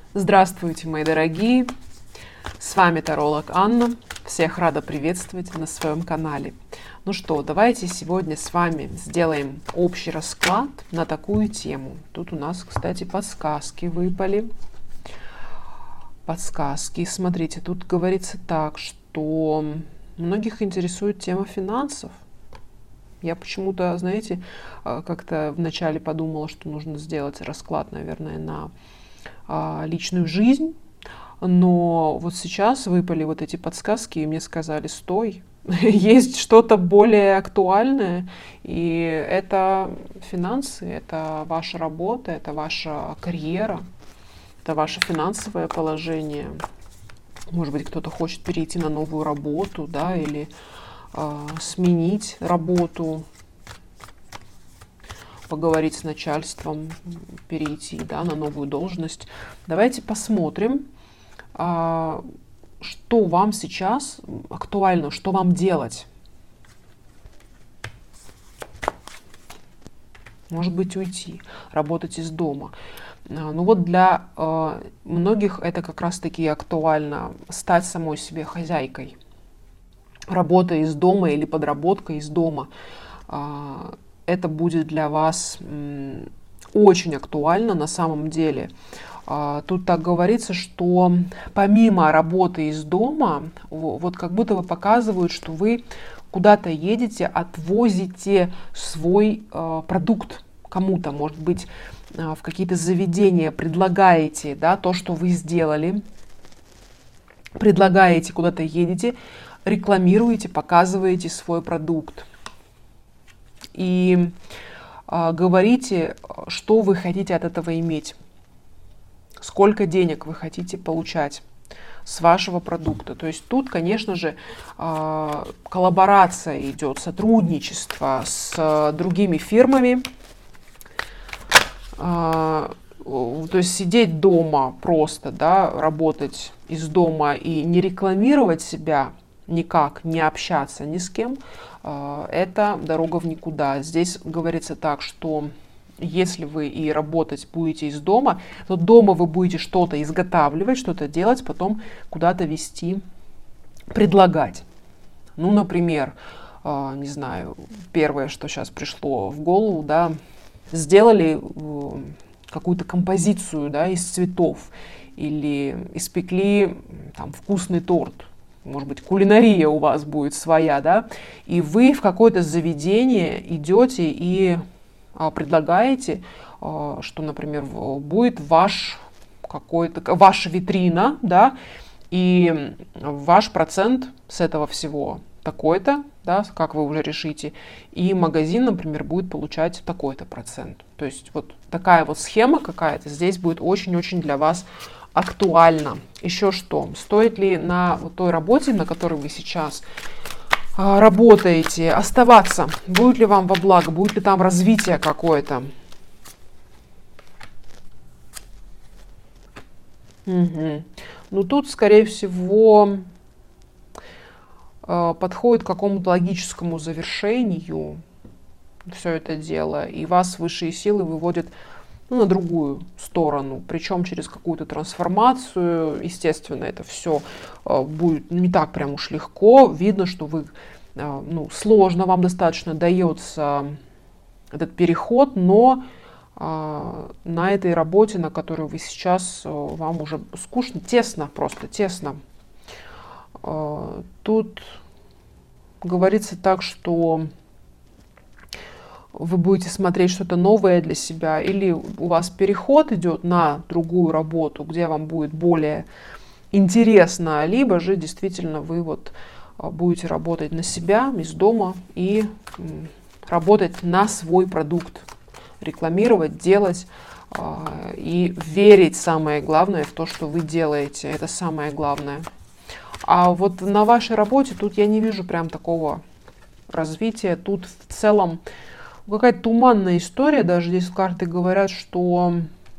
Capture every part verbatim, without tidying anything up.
Здравствуйте, мои дорогие! С вами таролог Анна. Всех рада приветствовать на своем канале. Ну что, давайте сегодня с вами сделаем общий расклад на такую тему. Тут у нас, кстати, подсказки выпали. Подсказки. Смотрите, тут говорится так, что многих интересует тема финансов. Я почему-то, знаете, как-то вначале подумала, что нужно сделать расклад, наверное, на личную жизнь. Но вот сейчас выпали вот эти подсказки, и мне сказали: стой, есть что-то более актуальное, и это финансы, это ваша работа, это ваша карьера, это ваше финансовое положение. Может быть, кто-то хочет перейти на новую работу, да, или э, сменить работу, поговорить с начальством, перейти, да, на новую должность. Давайте посмотрим, что вам сейчас актуально, что вам делать. Может быть, уйти, работать из дома. Ну вот для э, многих это как раз-таки актуально — стать самой себе хозяйкой. Работа из дома или подработка из дома. Э, это будет для вас м, очень актуально на самом деле. Тут так говорится, что помимо работы из дома, вот как будто бы показывают, что вы куда-то едете, отвозите свой э, продукт кому-то, может быть, э, в какие-то заведения, предлагаете, да, то, что вы сделали, предлагаете, куда-то едете, рекламируете, показываете свой продукт. И э, говорите, что вы хотите от этого иметь. Сколько денег вы хотите получать с вашего продукта. То есть тут, конечно же, коллаборация идет, сотрудничество с другими фирмами. То есть сидеть дома просто, да, работать из дома и не рекламировать себя никак, не общаться ни с кем, это дорога в никуда. Здесь говорится так, что если вы и работать будете из дома, то дома вы будете что-то изготавливать, что-то делать, потом куда-то везти, предлагать. Ну, например, э, не знаю, первое, что сейчас пришло в голову, да, сделали э, какую-то композицию, да, из цветов, или испекли там вкусный торт. Может быть, кулинария у вас будет своя, да, и вы в какое-то заведение идете и предлагаете, что, например, будет ваш какой-то, ваша витрина, да, и ваш процент с этого всего такой-то, да, как вы уже решите, и магазин, например, будет получать такой-то процент. То есть вот такая вот схема какая-то здесь будет очень-очень для вас актуальна. Еще что? Стоит ли на вот той работе, на которой вы сейчас работаете, оставаться? Будет ли вам во благо? Будет ли там развитие какое-то? Угу. Ну, тут, скорее всего, подходит к какому-то логическому завершению все это дело, и вас высшие силы выводят, ну, на другую сторону, причем через какую-то трансформацию. Естественно, это все будет не так прям уж легко. Видно, что вы, ну, сложно вам достаточно дается этот переход, но на этой работе, на которой вы сейчас, вам уже скучно, тесно, просто тесно. Тут говорится так, что вы будете смотреть что-то новое для себя, или у вас переход идет на другую работу, где вам будет более интересно, либо же действительно вы вот будете работать на себя из дома и работать на свой продукт, рекламировать, делать и верить, самое главное, в то, что вы делаете. Это самое главное. А вот на вашей работе тут я не вижу прям такого развития. Тут в целом какая-то туманная история. Даже здесь карты говорят, что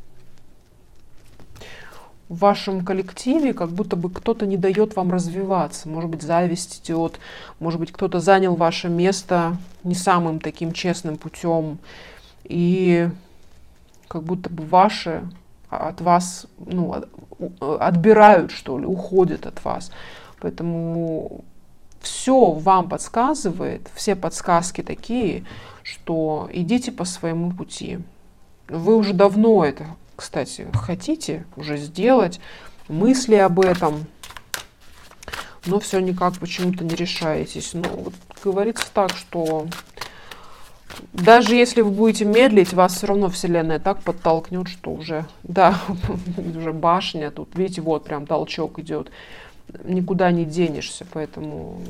в вашем коллективе как будто бы кто-то не дает вам развиваться. Может быть, зависть идет, может быть, кто-то занял ваше место не самым таким честным путем. И как будто бы ваши от вас, ну, отбирают, что ли, уходят от вас. Поэтому все вам подсказывает, все подсказки такие, что идите по своему пути. Вы уже давно это, кстати, хотите уже сделать, мысли об этом, но все никак почему-то не решаетесь. Ну, вот говорится так, что даже если вы будете медлить, вас все равно Вселенная так подтолкнет, что уже, да, уже башня, тут, видите, вот прям толчок идет, никуда не денешься, поэтому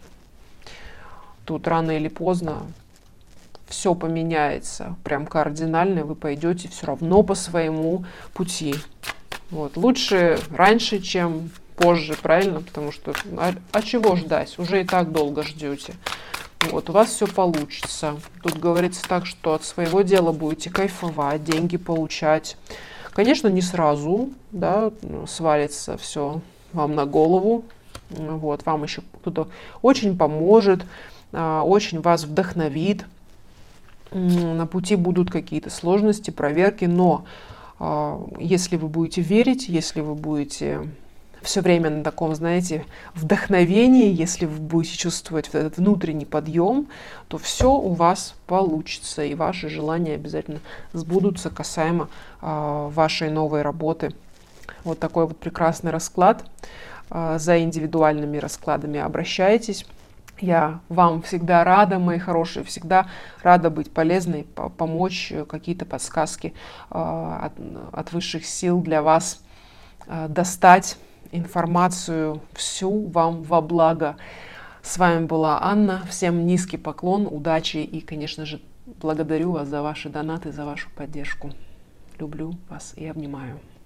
тут рано или поздно все поменяется, прям кардинально, вы пойдете все равно по своему пути. Вот. Лучше раньше, чем позже, правильно? Потому что, а, а чего ждать? Уже и так долго ждете. Вот, у вас все получится. Тут говорится так, что от своего дела будете кайфовать, деньги получать. Конечно, не сразу, да, свалится все вам на голову. Вот, вам еще кто-то очень поможет, очень вас вдохновит. На пути будут какие-то сложности, проверки, но если вы будете верить, если вы будете все время на таком, знаете, вдохновении, если вы будете чувствовать вот этот внутренний подъем, то все у вас получится, и ваши желания обязательно сбудутся касаемо э, вашей новой работы. Вот такой вот прекрасный расклад. Э, за индивидуальными раскладами обращайтесь. Я вам всегда рада, мои хорошие, всегда рада быть полезной, помочь, какие-то подсказки э, от, от высших сил для вас э, достать информацию всю вам во благо. С вами была Анна. Всем низкий поклон, удачи и, конечно же, благодарю вас за ваши донаты, за вашу поддержку. Люблю вас и обнимаю.